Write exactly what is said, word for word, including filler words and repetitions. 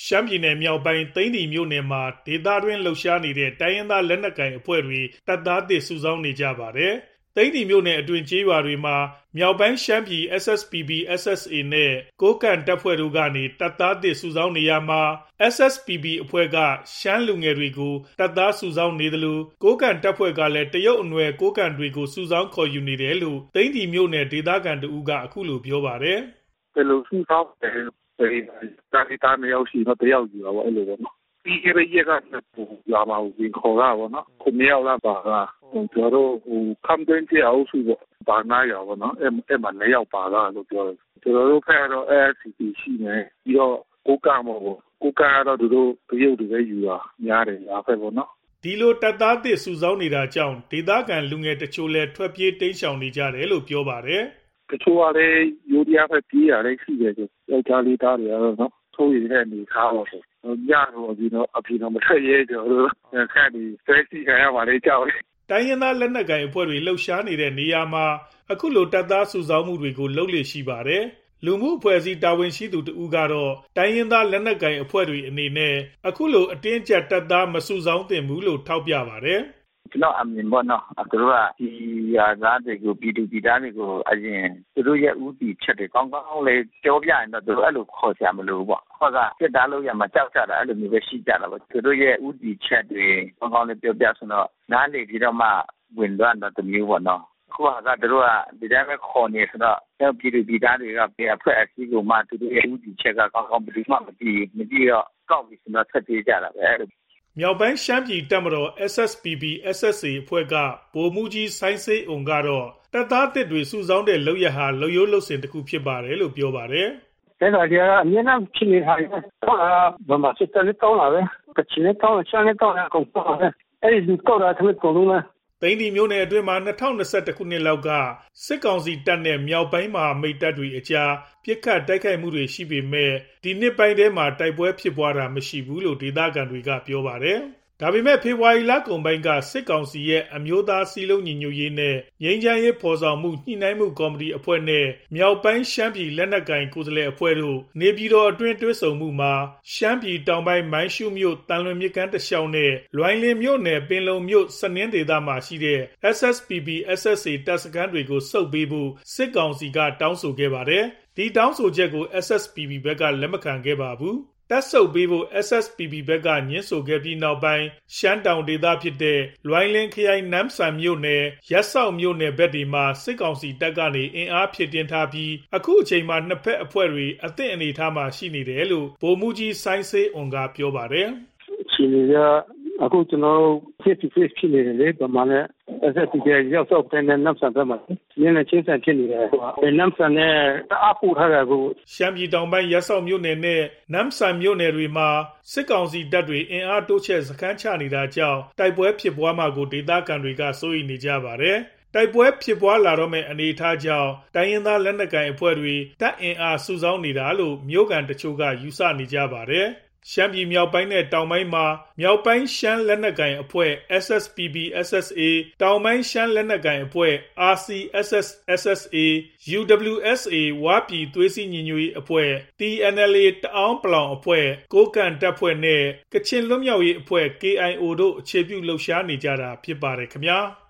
ရှမ်းပြည်နယ်မြောက်ပိုင်းသိန်းနီမြို့နယ်မှာဒေသတွင်းလှုပ်ရှားနေတဲ့တိုင်းရင်းသားလက်နက်ကိုင်အဖွဲ့တွေတပ်သားသစ်စုဆောင်းနေကြပါတယ်။သိန်းနီမြို့နယ်အတွင်းကျေးရွာတွေမှာမြောက်ပိုင်းရှမ်းပြည် S S P P S S A နဲ့ကိုးကန့်တပ်ဖွဲ့တို့ကနေတပ်သားသစ်စုဆောင်းနေရာမှာ S S P P အဖွဲ့ကရှမ်းလူငယ်တွေကိုတပ်သားစုဆောင်းနေသလိုကိုးကန့်တပ်ဖွဲ့ကလည်းတရုတ်အနွယ်ကိုးကန့်တွေကိုစုဆောင်းခေါ်ယူနေတယ်လို့သိန်းနီမြို့နယ်ဒေသခံတဦးကအခုလိုပြောပါတယ်။ဘယ်လိုစုဆောင်းလဲတာဒီတာမရောက်ရှိတော့တယောက်ယူတာပေါ့အဲ့လိုပေါ့နော်ပြီးခဲ့တဲ့ရက်ကလာမှာဝင်ခေါ်တာပေါ့နော်ခုမြောက်လာပါကကျွန်တော်တို့ဟိုကမ်တွင်းပြအောင်စုပေါ့ဘာနာရပေါ့နော်အဲ့အဲ့မှာလည်းရောက်ပါလားလို့ပြောတယ်ကျွန်တော်တို့ဖက်တော့ A S C P ရှိနေပြီးတော့ကိုကမို့ကိုကတော့သူတို့တရုတ်တွေပဲယူတာများတယ်အားဖက်ပေါ့နော်ဒီလိုတပ်သားသစ်စုဆောင်းနေတာကြောင့်ဒေသခံလူငယ်တချို့လည်းထွက်ပြေးတိမ်းရှောင်နေကြတယ်လို့ပြောပါတယ်တချို့ကလည်းယူရီးယားပဲပြေးရတယ်ရှိတယ်ဆိုယောက်ျားလေးသားတွေကတော့နော်ထိုးရတဲ့အနေထားပါဆိုညတော့အပြင်တော့အပြင်တော့မထွက်ရဲကြဘူးခက်ပြီးစက်စီခံရပါလေကြောက်တိုင်းရင်းသားလက်နက်ကိုင်အဖွဲ့တွေလှုပ်ရှားနေတဲ့နေရာမှာအခုလိုတပ်သားစုဆောင်းမှုတွေကိုလုပ်လေရှိပါတယ်လူမှုအဖွဲ့အစည်းတာဝန်ရှိသူတဦးကတော့တိုင်းရင်းသားလက်နက်ကိုင်အဖွဲ့တွေအနေနဲ့အခုလိုအတင်းကျပ်တပ်သားမစုဆောင်းသင့်ဘူးလို့ထောက်ပြပါတယ်ကျွန်တော်အမြင်ပေါ့နော်သူတို့ကဒီရာသားတွေကိုပြည်သူပြည်သားတွေကိုအရင်သူတို့ရဲ့ဥတီချက်တွေကောင်းကောင်းလေးပြောပြရင်တော့သူတို့အဲ့လိုခေါ်ကြမလို့ပေါ့ဟောကစစ်သားလို့ရမှာကြောက်ကြတာအဲ့လိုမျိုးပဲရှိကြတာပေါ့သူတို့ရဲ့ဥတီချက်တွေကောင်းကောင်းလေးပြောပြဆိုတော့နားလေပြီးတော့မှဝင်သွားတော့တမျိုးပေါ့နော်ခုကသူတို့ကဒီတိုင်းပဲခေါ်နေဆိုတော့ပြည်သူပြည်သားတွေကပြအဖွဲ့အစည်းကိုမှသူတို့ရဲ့ဥတီချက်ကကောင်းကောင်းဘယ်သူမှမကြည့်မကြည့်တော့ကောက်ပြီးဆိုတော့ဆက်ပြေးကြတာပဲအဲ့လိုမြောက်ပိုင်းရှမ်းပြည်တပ်မတော် S S P P S S A အဖွဲ့ကဗိုလ်မှူးကြီးစိုင်းစေးအောင်ကတော့တပ်သားသစ်တွေစုဆောင်းတဲ့လုပ်ရဟာလုံရိုးလုံစင်တစ်ခုဖြစ်ပါတယ်လို့ပြောပါတယ်။ဒါတော့ဒီကအမြဲတမ်းဖြစ်နေတာပဲ။ဟုတ်လားဗမာစစ်တပ်လည်းကောင်းလာပဲ။ကချင်လည်းကောင်းရှမ်းလည်းကောင်းအကုန်ကောင်းပဲ။အဲ့ဒီကောက်တာသမီးကုန်လုံးလားသိန်းဒီမျိုးနယ်အတွင်းမှာ၂၀၂၁ခုနှစ်လောက်ကစစ်ကောင်စီတပ်နဲ့မြောက်ပိုင်းမှာမိတ်တပ်တွေအကြားပြစ်ခတ်တိုက်ခိုက်မှုတွေရှိပေမဲ့ဒီနှစ်ပိုင်းထဲမှာတိုက်ပွဲဖြစ်ပွားတာမရှိဘူးလို့ဒေသခံတွေကပြောပါတယ်။ဒါပေမဲ့ဖေဖော်ဝါရီလကုန်ပိုင်းကစစ်ကောင်စီရဲ့အမျိုးသားစီးလုံးညီညွတ်ရေးနဲ့ငြိမ်းချမ်းရေးဖော်ဆောင်မှုညှိနှိုင်းမှုကော်မတီအဖွဲ့နဲ့မြောက်ပိုင်းရှမ်းပြည်လက်နက်ကိုင်ကိုယ်စားလှယ်အဖွဲ့တို့နေပြည်တော်အတွင်းတွဲဆုံမှုမှာရှမ်းပြည်တောင်ပိုင်းမိုင်းရှုမြို့တန်လွင်မြစ်ကမ်းတစ်လျှောက်နဲ့လွိုင်းလင်းမြို့နယ်ပင်လုံမြို့စနင်းဒေသမှာရှိတဲ့ S S P P S S A တပ်စခန်းတွေကိုစုပ်ပေးဖို့စစ်ကောင်စီကတောင်းဆိုခဲ့ပါတယ်။ဒီတောင်းဆိုချက်ကို S S P P ဘက်ကလက်မခံခဲ့ပါဘူး။တပ်ဆုပ်ပေးဖို့ S S P P ဘက်ကညှင်းဆိုခဲ့ပြီးနောက်ပိုင်းရှမ်းတောင်ဒေသဖြစ်တဲ့လွိုင်းလင်းခရိုင်နမ်ဆန်မြို့နယ်ရက်ဆောက်မြို့နယ်ဘက်တွေမှာစစ်ကောင်စီတပ်ကနေအင်အားဖြည့်တင်းထားပြီးအခုအချိန်မှာနှစ်ဖက်အဖွဲ့တွေအသင့်အနေထားမှာရှိနေတယ်လို့ဗိုလ်မှူးကြီးစိုင်းစေးအောင်ကပြောပါတယ်။ရှင်ရအခုကျွန်တော် face to face ဖြစ်နေတယ်လေဗမာနဲ့ S S P P ရောက်တော့တဲ့နမ်ဆန်ဘက်မှာနင်းနဲ့ချင်းဆန်ဖြစ်နေတယ်ဟိုနမ်ဆန်နဲ့အပူထားတာကိုရှမ်းပြည်တောင်ပိုင်းရက်ဆောက်မြို့နယ်နဲ့နမ်ဆန်မြို့နယ်တွေမှာစစ်ကောင်စီတပ်တွေအင်အားတိုးချဲ့စခန်းချနေတာကြောင့်တိုက်ပွဲဖြစ်ပွားမှာကိုဒေသခံတွေကစိုးရိမ်နေကြပါတယ်။တိုက်ပွဲဖြစ်ပွားလာတော့မဲ့အနေအထားကြောင့်တိုင်းရင်းသားလက်နက်ကိုင်အဖွဲ့တွေတပ်အင်အားစုဆောင်းနေတာလို့မြို့ကန်တချို့ကယူဆနေကြပါတယ်။ရှမ်းပြည်မြောက်ပိုင်းနဲ့တောင်ပိုင်းမှာမြောက်ပိုင်းရှမ်းလက်နက်ကိုင်အဖွဲ့ S S P P S S A တောင်ပိုင်းရှမ်းလက်နက်ကိုင်အဖွဲ့ R C S S S S A U W S A ဝါပြည်သွေးစည်းညီညွတ်ရေးအဖွဲ့ T N L A တအောင်းပလောင်အဖွဲ့ကိုးကန့်တပ်ဖွဲ့နဲ့ကချင်လွတ်မြောက်ရေးအဖွဲ့ K I O တို့အခြေပြုလှုပ်ရှားနေကြတာဖြစ်ပါတယ်ခင်ဗျာ။